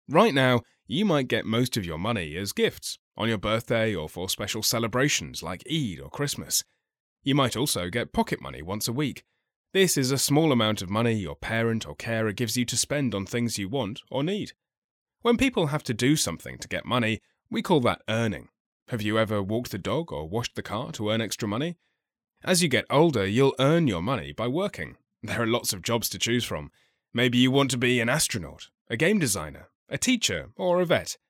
Right now, you might get most of your money as gifts, on your birthday or for special celebrations like Eid or Christmas. You might also get pocket money once a week. This is a small amount of money your parent or carer gives you to spend on things you want or need. When people have to do something to get money, we call that earning. Have you ever walked the dog or washed the car to earn extra money? As you get older, you'll earn your money by working. There are lots of jobs to choose from. Maybe you want to be an astronaut, a game designer, a teacher, or a vet.